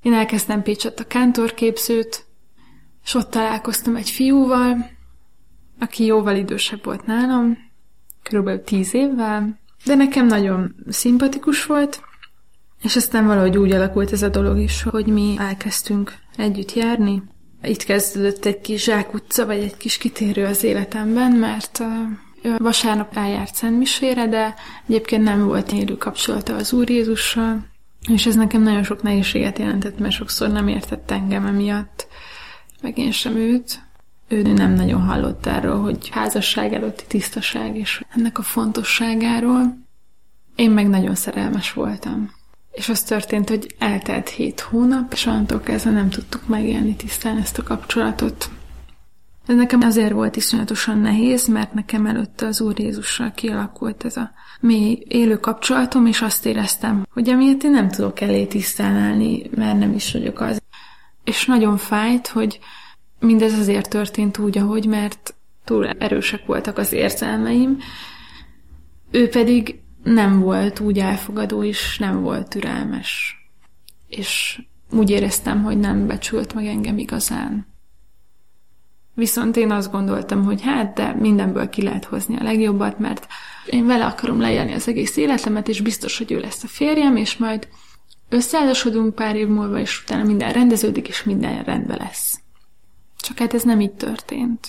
Én elkezdtem Pécsett a kántorképzőt, és ott találkoztam egy fiúval, aki jóval idősebb volt nálam, körülbelül 10 évvel, de nekem nagyon szimpatikus volt, és aztán valahogy úgy alakult ez a dolog is, hogy mi elkezdtünk együtt járni. Itt kezdődött egy kis zsákutca, vagy egy kis kitérő az életemben, mert vasárnap eljárt szentmisére, de egyébként nem volt élő kapcsolata az Úr Jézussal, és ez nekem nagyon sok nehézséget jelentett, mert sokszor nem értett engem emiatt, meg én sem őt. Ő nem nagyon hallott erről, hogy házasság előtti tisztaság, és ennek a fontosságáról. Én meg nagyon szerelmes voltam. És az történt, hogy eltelt 7 hónap, és onnantól kezdve nem tudtuk megélni tisztán ezt a kapcsolatot. Ez nekem azért volt iszonyatosan nehéz, mert nekem előtte az Úr Jézussal kialakult ez a mély élő kapcsolatom, és azt éreztem, hogy emiatt én nem tudok elé tisztán állni, mert nem is vagyok az. És nagyon fájt, hogy mindez azért történt úgy, ahogy, mert túl erősek voltak az érzelmeim. Ő pedig nem volt úgy elfogadó, és nem volt türelmes. És úgy éreztem, hogy nem becsült meg engem igazán. Viszont én azt gondoltam, hogy de mindenből ki lehet hozni a legjobbat, mert én vele akarom leélni az egész életemet, és biztos, hogy ő lesz a férjem, és majd összeházasodunk pár év múlva, és utána minden rendeződik, és minden rendben lesz. Csak ez nem így történt.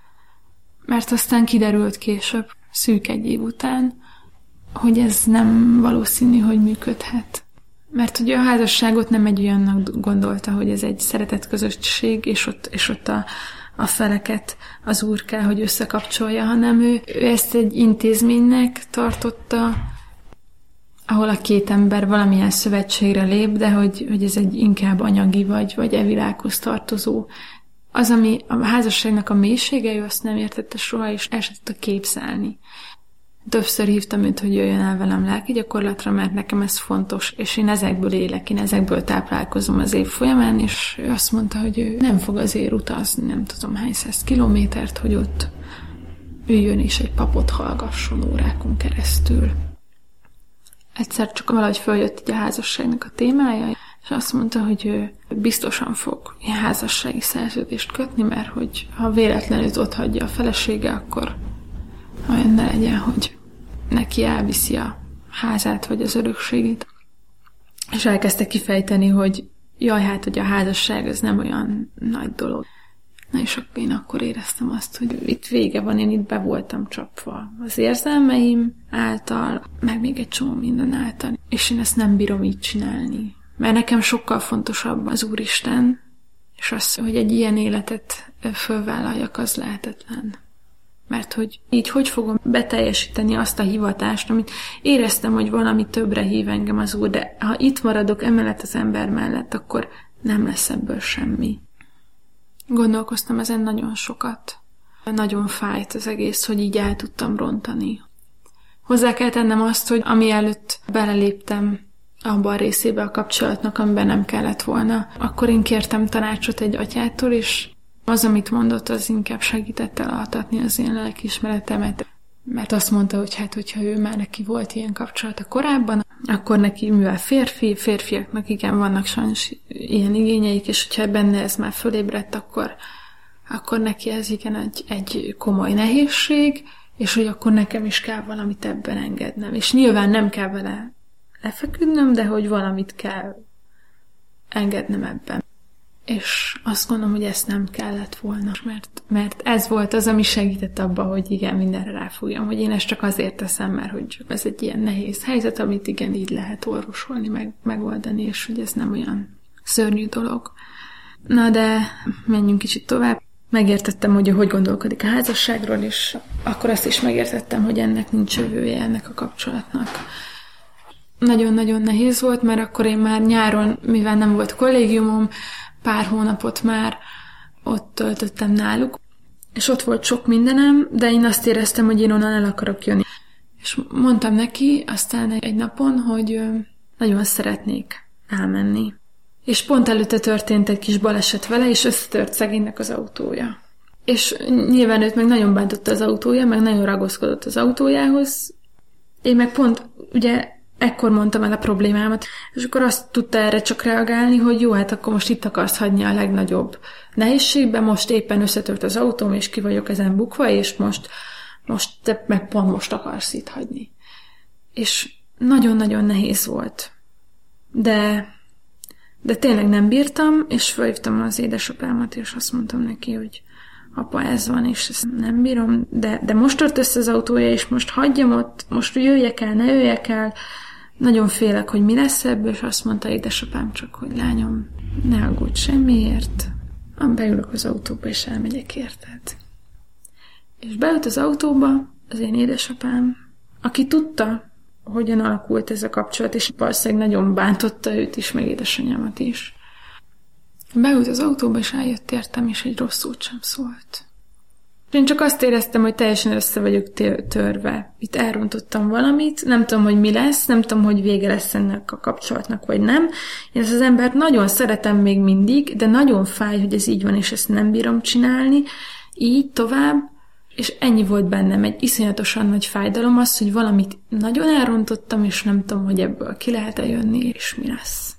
Mert aztán kiderült később, szűk 1 év után, hogy ez nem valószínű, hogy működhet. Mert ugye a házasságot nem egy olyannak gondolta, hogy ez egy szeretett közösség, és ott a feleket az Úr kell, hogy összekapcsolja, hanem ő ezt egy intézménynek tartotta, ahol a 2 ember valamilyen szövetségre lép, de hogy ez egy inkább anyagi vagy e világhoz tartozó. Az, ami a házasságnak a mélysége, ő azt nem értette soha, és el sem tudta képzelni. Többször hívtam őt, hogy jöjjön el velem lelki gyakorlatra, mert nekem ez fontos, és én ezekből élek, én ezekből táplálkozom az év folyamán, és ő azt mondta, hogy ő nem fog azért utazni, nem tudom hány 100 kilométert, hogy ott üljön és egy papot hallgasson órákon keresztül. Egyszer csak valahogy följött így a házasságnak a témája, és azt mondta, hogy ő biztosan fog ilyen házassági szerződést kötni, mert hogy ha véletlenül ott hagyja a felesége, akkor olyan ne legyen, hogy neki elviszi a házát, vagy az örökségét. És elkezdte kifejteni, hogy hogy a házasság ez nem olyan nagy dolog. Na és én akkor éreztem azt, hogy itt vége van, én itt be voltam csapva az érzelmeim által, meg még egy csomó minden által. És én ezt nem bírom így csinálni. Mert nekem sokkal fontosabb az Úristen, és az, hogy egy ilyen életet fölvállaljak, az lehetetlen. Mert hogy így hogy fogom beteljesíteni azt a hivatást, amit éreztem, hogy valami többre hív engem az Úr, de ha itt maradok emellett az ember mellett, akkor nem lesz ebből semmi. Gondolkoztam ezen nagyon sokat. Nagyon fájt az egész, hogy így el tudtam rontani. Hozzá kell tennem azt, hogy ami előtt beleléptem abban a részébe a kapcsolatnak, amiben nem kellett volna, akkor én kértem tanácsot egy atyától, és az, amit mondott, az inkább segített elaltatni az én lelkiismeretemet. Mert azt mondta, hogy hogyha ő már neki volt ilyen kapcsolata korábban, akkor neki, mivel férfiaknak igen, vannak sajnos ilyen igényeik, és hogyha benne ez már fölébredt, akkor neki ez igen egy komoly nehézség, és hogy akkor nekem is kell valamit ebben engednem. És nyilván nem kell vele lefeküdnöm, de hogy valamit kell engednem ebben. És azt gondolom, hogy ezt nem kellett volna, mert ez volt az, ami segített abba, hogy igen, mindenre ráfogjam, hogy én ezt csak azért teszem, mert hogy ez egy ilyen nehéz helyzet, amit igen, így lehet orvosolni, megoldani, és hogy ez nem olyan szörnyű dolog. Na de menjünk kicsit tovább. Megértettem, hogy gondolkodik a házasságról, és akkor azt is megértettem, hogy ennek nincs jövője, ennek a kapcsolatnak. Nagyon-nagyon nehéz volt, mert akkor én már nyáron, mivel nem volt kollégiumom, pár hónapot már ott töltöttem náluk, és ott volt sok mindenem, de én azt éreztem, hogy én onnan el akarok jönni. És mondtam neki aztán egy napon, hogy nagyon szeretnék elmenni. És pont előtte történt egy kis baleset vele, és összetört szegénynek az autója. És nyilván őt meg nagyon bántotta az autója, meg nagyon ragaszkodott az autójához. Én meg pont ugye ekkor mondtam el a problémámat, és akkor azt tudta erre csak reagálni, hogy jó, hát akkor most itt akarsz hagyni a legnagyobb nehézségben, most éppen összetört az autóm, és ki vagyok ezen bukva, és most te meg pont most akarsz itt hagyni. És nagyon-nagyon nehéz volt. De tényleg nem bírtam, és felhívtam az édesapámat, és azt mondtam neki, hogy apa, ez van, és ezt nem bírom, de most tört össze az autója, és most hagyjam ott, most jöjjek el, ne jöjjek el. Nagyon félek, hogy mi lesz ebből, és azt mondta édesapám csak, hogy lányom, ne aggódj semmiért. Beülök az autóba, és elmegyek, érted? És beült az autóba az én édesapám, aki tudta, hogyan alakult ez a kapcsolat, és valószínűleg nagyon bántotta őt is, meg édesanyámat is. Beült az autóba, és eljött értem, és egy rossz szót sem szólt. Én csak azt éreztem, hogy teljesen össze vagyok törve. Itt elrontottam valamit, nem tudom, hogy mi lesz, nem tudom, hogy vége lesz ennek a kapcsolatnak, vagy nem. Én ezt az embert nagyon szeretem még mindig, de nagyon fáj, hogy ez így van, és ezt nem bírom csinálni. Így tovább, és ennyi volt bennem, egy iszonyatosan nagy fájdalom az, hogy valamit nagyon elrontottam, és nem tudom, hogy ebből ki lehet-e jönni, és mi lesz.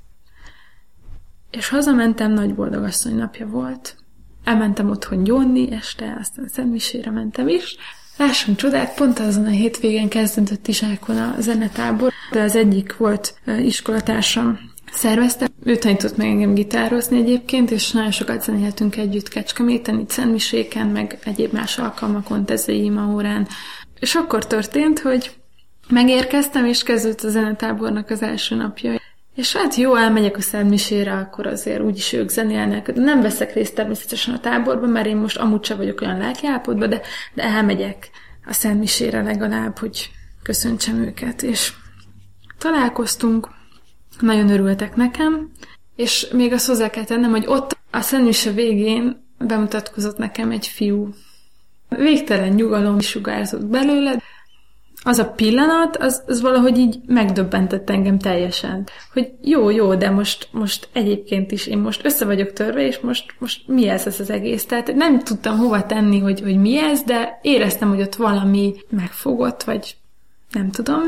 És hazamentem, nagy boldogasszony napja volt. Elmentem otthon gyónni este, aztán szentmisére mentem is. Lássunk csodát, pont azon a hétvégén kezdődött Izsákon a zenetábor, de az egyik volt iskolatársam szervezte. Ő tanított meg engem gitározni egyébként, és nagyon sokat zenéltünk együtt Kecskeméten, itt szentmiséken, meg egyéb más alkalmakon, tezei ima órán. És akkor történt, hogy megérkeztem, és kezdődött a zenetábornak az első napja. És hát jó, elmegyek a szentmisére, akkor azért úgyis ők zenélnek. Nem veszek részt természetesen a táborban, mert én most amúgy sem vagyok olyan lelkiállapotban, de elmegyek a szentmisére legalább, hogy köszöntsem őket. És találkoztunk, nagyon örültek nekem, és még azt hozzá kell tennem, hogy ott a szentmise végén bemutatkozott nekem egy fiú. Végtelen nyugalom sugárzott belőle. Az a pillanat, az valahogy így megdöbbentett engem teljesen. Hogy jó, de most egyébként is én most össze vagyok törve, és most mi ez az egész? Tehát nem tudtam hova tenni, hogy mi ez, de éreztem, hogy ott valami megfogott, vagy nem tudom.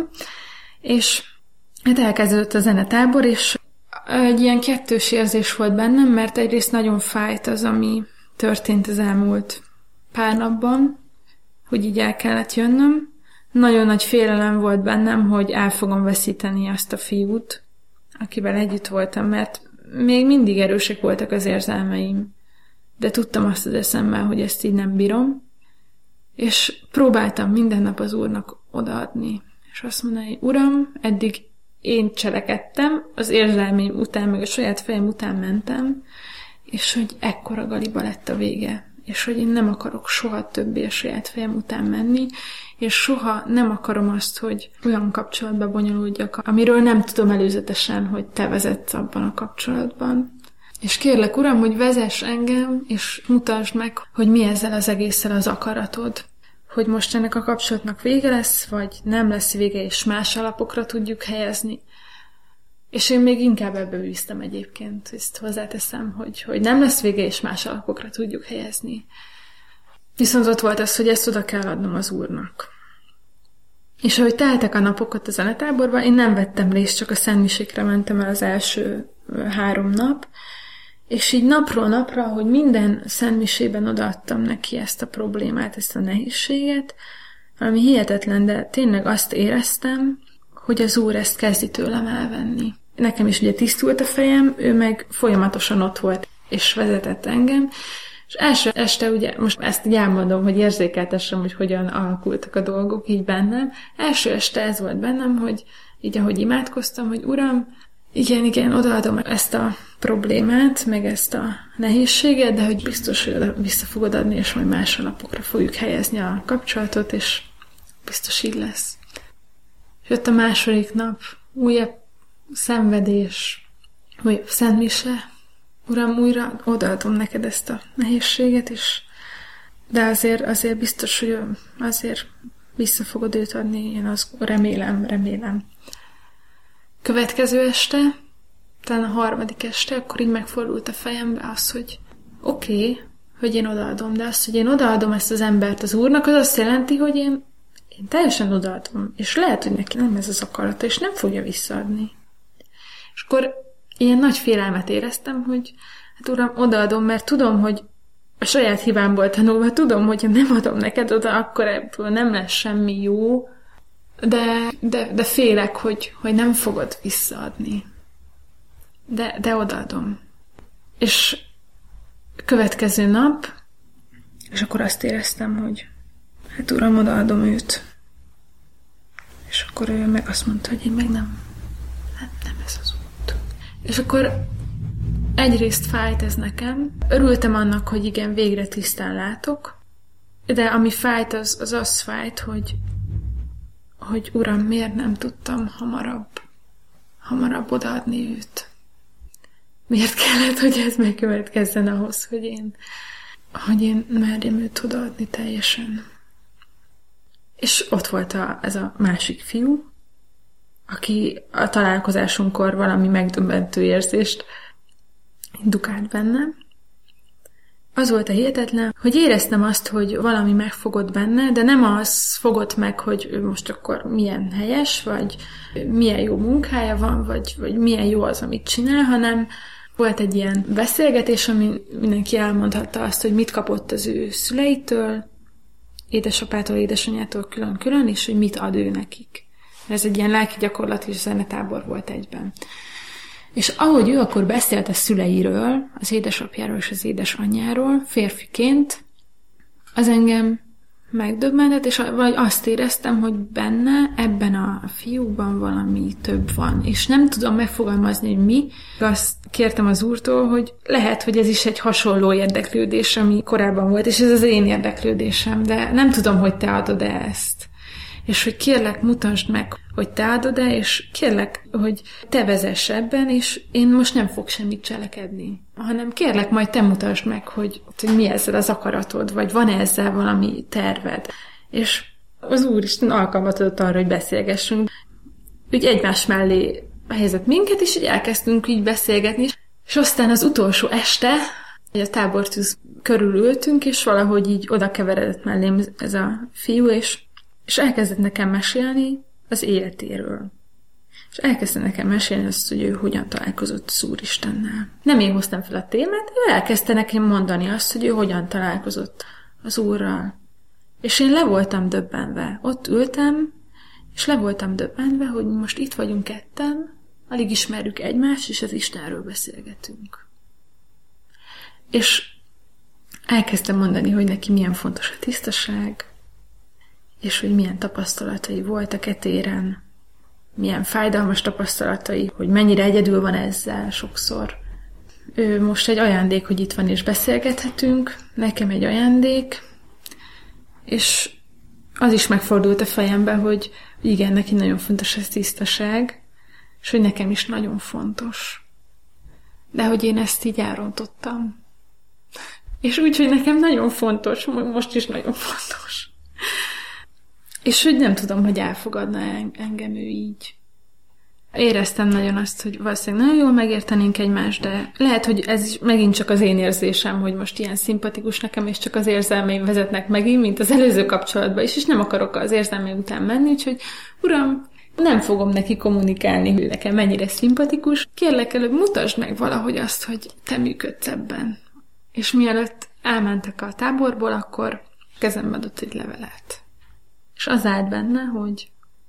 És hát elkezdődött a zenetábor, és egy ilyen kettős érzés volt bennem, mert egyrészt nagyon fájt az, ami történt az elmúlt pár napban, hogy így el kellett jönnöm. Nagyon nagy félelem volt bennem, hogy el fogom veszíteni azt a fiút, akivel együtt voltam, mert még mindig erősek voltak az érzelmeim, de tudtam azt az eszemmel, hogy ezt így nem bírom, és próbáltam minden nap az Úrnak odaadni, és azt mondani, Uram, eddig én cselekedtem, az érzelmeim után, meg a saját fejem után mentem, és hogy ekkora galiba lett a vége, és hogy én nem akarok soha többé a saját fejem után menni, és soha nem akarom azt, hogy olyan kapcsolatba bonyolódjak, amiről nem tudom előzetesen, hogy te vezetsz abban a kapcsolatban. És kérlek, Uram, hogy vezess engem, és mutasd meg, hogy mi ezzel az egésszel az akaratod. Hogy most ennek a kapcsolatnak vége lesz, vagy nem lesz vége, és más alapokra tudjuk helyezni. És én még inkább ebbe bíztam egyébként, ezt hozzáteszem, hogy nem lesz vége, és más alapokra tudjuk helyezni. Viszont ott volt az, hogy ezt oda kell adnom az Úrnak. És ahogy teltek a napok ott a zenetáborban, én nem vettem részt, csak a szentmisékre mentem el az első 3 nap, és így napról napra, hogy minden szentmisében odaadtam neki ezt a problémát, ezt a nehézséget, valami hihetetlen, de tényleg azt éreztem, hogy az Úr ezt kezdi tőlem elvenni. Nekem is ugye tisztult a fejem, ő meg folyamatosan ott volt, és vezetett engem, és első este ugye, most ezt így elmondom, hogy érzékeltessem, hogy hogyan alakultak a dolgok így bennem. Első este ez volt bennem, hogy így ahogy imádkoztam, hogy Uram, igen, odaadom ezt a problémát, meg ezt a nehézséget, de hogy biztos, hogy vissza fogod adni, és majd más alapokra fogjuk helyezni a kapcsolatot, és biztos így lesz. És jött a második nap, újabb szenvedés, újabb szentmise. Uram, újra odaadom neked ezt a nehézséget, de azért biztos, hogy azért vissza fogod őt adni, én azt remélem. Következő este, talán a 3. este, akkor így megfordult a fejembe az, hogy oké, hogy én odaadom, de az, hogy én odaadom ezt az embert az Úrnak, az azt jelenti, hogy én teljesen odaadom, és lehet, hogy neki nem ez az akarata, és nem fogja visszaadni. És akkor ilyen nagy félelmet éreztem, hogy hát uram, odaadom, mert tudom, hogy a saját hibámból tanulva tudom, hogyha nem adom neked oda, akkor ebből nem lesz semmi jó, de félek, hogy nem fogod visszaadni. De odaadom. És következő nap, és akkor azt éreztem, hogy hát uram, odaadom őt. És akkor ő meg azt mondta, hogy én meg nem ez az út. És akkor egyrészt fájt ez nekem. Örültem annak, hogy igen, végre tisztán látok, de ami fájt, az fájt, hogy uram, miért nem tudtam hamarabb odaadni őt. Miért kellett, hogy ez megkövetkezzen ahhoz, hogy én merjem őt odaadni teljesen. És ott volt ez a másik fiú, aki a találkozásunkkor valami megdöbbentő érzést indukált bennem. Az volt a hihetetlen, hogy éreztem azt, hogy valami megfogott benne, de nem az fogott meg, hogy ő most akkor milyen helyes, vagy milyen jó munkája van, vagy milyen jó az, amit csinál, hanem volt egy ilyen beszélgetés, ami mindenki elmondhatta azt, hogy mit kapott az ő szüleitől, édesapától, édesanyától külön-külön, és hogy mit ad ő nekik. Ez egy ilyen lelki gyakorlat és zenetábor volt egyben. És ahogy ő akkor beszélt a szüleiről, az édesapjáról és az édesanyjáról, férfiként, az engem megdöbbentett, és vagy azt éreztem, hogy benne, ebben a fiúban valami több van. És nem tudom megfogalmazni, hogy mi. Azt kértem az Úrtól, hogy lehet, hogy ez is egy hasonló érdeklődés, ami korábban volt, és ez az én érdeklődésem, de nem tudom, hogy te adod-e ezt. És hogy kérlek, mutasd meg, hogy te adod-e, és kérlek, hogy te vezess ebben, és én most nem fog semmit cselekedni. Hanem kérlek, majd te mutasd meg, hogy mi ezzel az akaratod, vagy van ezzel valami terved. És az Úristen alkalmat adott arra, hogy beszélgessünk. Úgy egymás mellé helyezett minket, és így elkezdtünk így beszélgetni. És aztán az utolsó este, a tábortűz körül ültünk, és valahogy így oda keveredett mellém ez a fiú, és elkezdett nekem mesélni az életéről. És elkezdte nekem mesélni azt, hogy ő hogyan találkozott az Úristennel. Nem én hoztam fel a témát, ő elkezdte nekem mondani azt, hogy ő hogyan találkozott az Úrral. És én le voltam döbbenve. Ott ültem, és le voltam döbbenve, hogy most itt vagyunk ketten, alig ismerjük egymást, és az Istenről beszélgetünk. És elkezdtem mondani, hogy neki milyen fontos a tisztaság, és hogy milyen tapasztalatai voltak e téren, milyen fájdalmas tapasztalatai, hogy mennyire egyedül van ezzel sokszor. Ő most egy ajándék, hogy itt van és beszélgethetünk, nekem egy ajándék, és az is megfordult a fejembe, hogy igen, neki nagyon fontos ez tisztaság, és hogy nekem is nagyon fontos. De hogy én ezt így elrontottam. És úgy, hogy nekem nagyon fontos, most is nagyon fontos. És hogy nem tudom, hogy elfogadna engem ő így. Éreztem nagyon azt, hogy valószínűleg nagyon jól megértenénk egymást, de lehet, hogy ez is megint csak az én érzésem, hogy most ilyen szimpatikus nekem, és csak az érzelmeim vezetnek megint, mint az előző kapcsolatban is, és nem akarok az érzelmeim után menni, úgyhogy uram, nem fogom neki kommunikálni, hogy nekem mennyire szimpatikus. Kérlek, előbb mutasd meg valahogy azt, hogy te működsz ebben. És mielőtt elmentek a táborból, akkor kezembe adott egy levelet. És az állt benne, hogy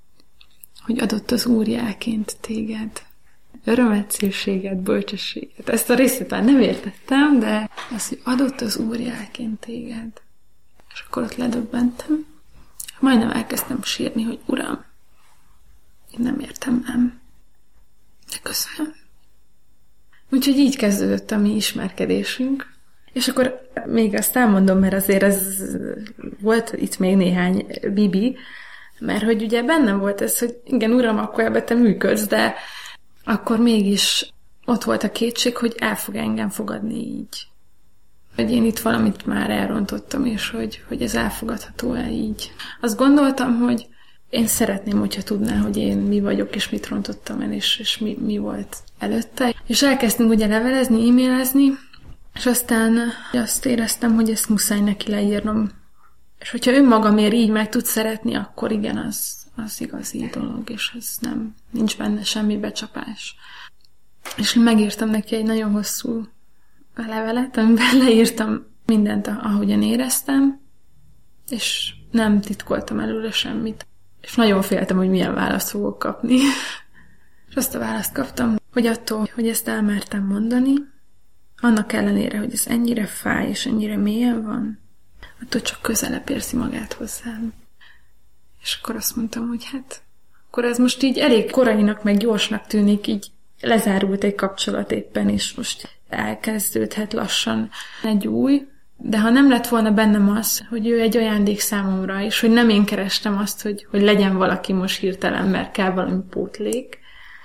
adott az Úr jelként téged. Örömet, szépséget, bölcsességet. Ezt a részét már nem értettem, de az, hogy adott az Úr jelként téged. És akkor ott ledöbbentem. Majdnem elkezdtem sírni, hogy Uram, én nem értem, nem. De köszönöm. Úgyhogy így kezdődött a mi ismerkedésünk. És akkor még azt elmondom, mert azért ez volt itt még néhány bibi, mert hogy ugye bennem volt ez, hogy igen, Uram, akkor ebbe te működsz, de akkor mégis ott volt a kétség, hogy el fog engem fogadni így. Hogy én itt valamit már elrontottam, és hogy ez elfogadható-e így. Azt gondoltam, hogy én szeretném, hogyha tudná, hogy én mi vagyok, és mit rontottam el, és mi volt előtte. És elkezdtünk ugye levelezni, e-mailezni, és aztán azt éreztem, hogy ezt muszáj neki leírnom. És hogyha önmagamért így meg tud szeretni, akkor igen, az igazi dolog, és ez nincs benne semmi becsapás. És megírtam neki egy nagyon hosszú levelet, amiben leírtam mindent, ahogyan éreztem, és nem titkoltam előle semmit. És nagyon féltem, hogy milyen választ fogok kapni. És azt a választ kaptam, hogy attól, hogy ezt elmertem mondani, annak ellenére, hogy ez ennyire fáj, és ennyire mélyen van, attól csak közelebb érzi magát hozzám. És akkor azt mondtam, hogy hát, akkor ez most így elég korainak, meg gyorsnak tűnik, így lezárult egy kapcsolat éppen, és most elkezdődhet lassan egy új, de ha nem lett volna bennem az, hogy ő egy ajándék számomra, és hogy nem én kerestem azt, hogy legyen valaki most hirtelen, mert kell valami pótlék,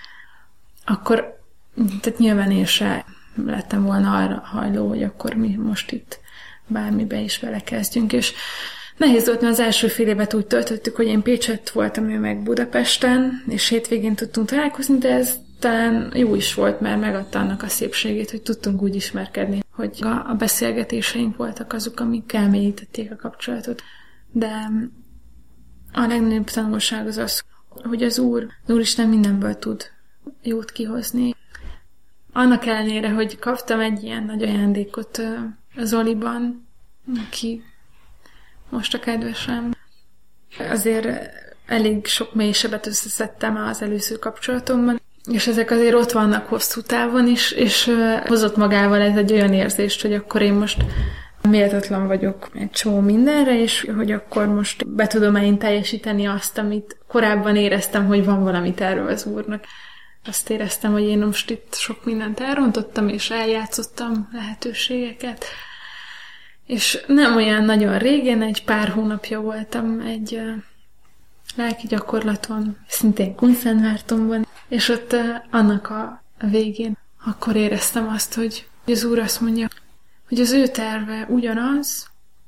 akkor tehát nyilván én se lettem volna arra hajló, hogy akkor mi most itt bármibe is belekezdjünk, és nehéz volt, mert az első fél évet úgy töltöttük, hogy én Pécsett voltam, ő meg Budapesten, és hétvégén tudtunk találkozni, de ez talán jó is volt, mert megadta annak a szépségét, hogy tudtunk úgy ismerkedni, hogy a beszélgetéseink voltak azok, amik elmélyítették a kapcsolatot. De a legnagyobb tanulság az, hogy az Úristen mindenből tud jót kihozni. Annak ellenére, hogy kaptam egy ilyen nagy ajándékot Zoliban, aki most a kedvesem, azért elég sok mélysebet összeszedtem az előző kapcsolatomban, és ezek azért ott vannak hosszú távon is, és hozott magával ez egy olyan érzést, hogy akkor én most méltatlan vagyok egy csomó mindenre, és hogy akkor most be tudom-e én teljesíteni azt, amit korábban éreztem, hogy van valami terve az Úrnak. Azt éreztem, hogy én most itt sok mindent elrontottam, és eljátszottam lehetőségeket. És nem olyan nagyon régen, egy pár hónapja voltam egy lelki gyakorlaton, szintén Kunszentmártonban, és ott annak a végén akkor éreztem azt, hogy az Úr azt mondja, hogy az ő terve ugyanaz,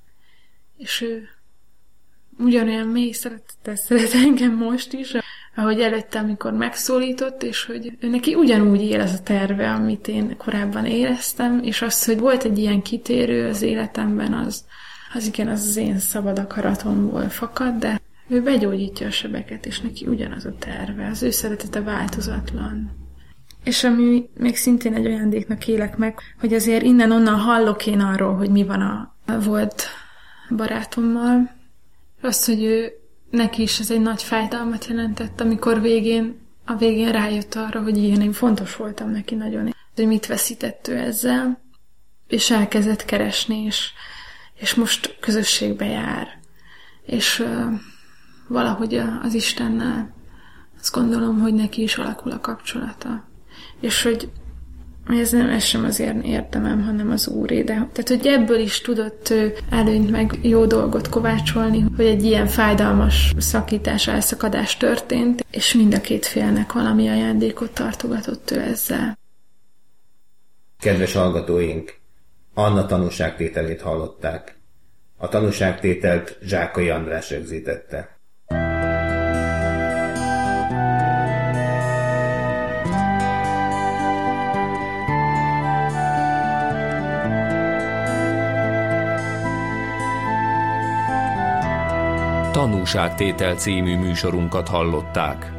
és ő ugyanolyan mély szeretettel szeret engem most is, ahogy előtte, amikor megszólított, és hogy ő neki ugyanúgy él ez a terve, amit én korábban éreztem, és az, hogy volt egy ilyen kitérő az életemben, az igen, az én szabad akaratomból fakad, de ő begyógyítja a sebeket, és neki ugyanaz a terve, az ő szeretete változatlan. És ami még szintén egy ajándéknak élek meg, hogy azért innen-onnan hallok én arról, hogy mi van a volt barátommal. Azt, hogy neki is ez egy nagy fájdalmat jelentett, amikor a végén rájött arra, hogy én fontos voltam neki nagyon, hogy mit veszített ő ezzel, és elkezdett keresni, és most közösségbe jár. És valahogy az Istennel azt gondolom, hogy neki is alakul a kapcsolata. És hogy ez sem az érdemem, hanem az Úré. Tehát, hogy ebből is tudott előnyt meg jó dolgot kovácsolni, hogy egy ilyen fájdalmas szakítás, elszakadás történt, és mind a két félnek valami ajándékot tartogatott ő ezzel. Kedves hallgatóink, Anna tanúságtételét hallották. A tanúságtételt Zsákai András rögzítette. Tanúságtétel című műsorunkat hallották.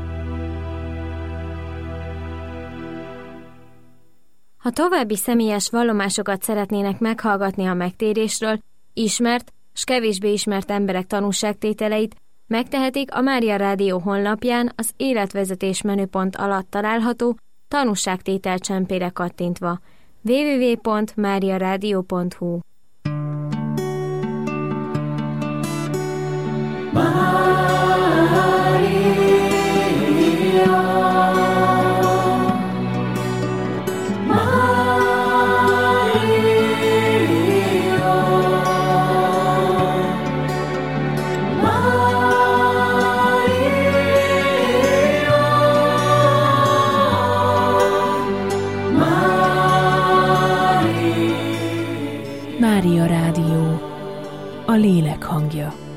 Ha további személyes vallomásokat szeretnének meghallgatni a megtérésről, ismert s kevésbé ismert emberek tanúságtételeit, megtehetik a Mária Rádió honlapján az életvezetés menüpont alatt található tanúságtétel csempére kattintva. www.mariaradio.hu Mária Rádió, a lélek hangja.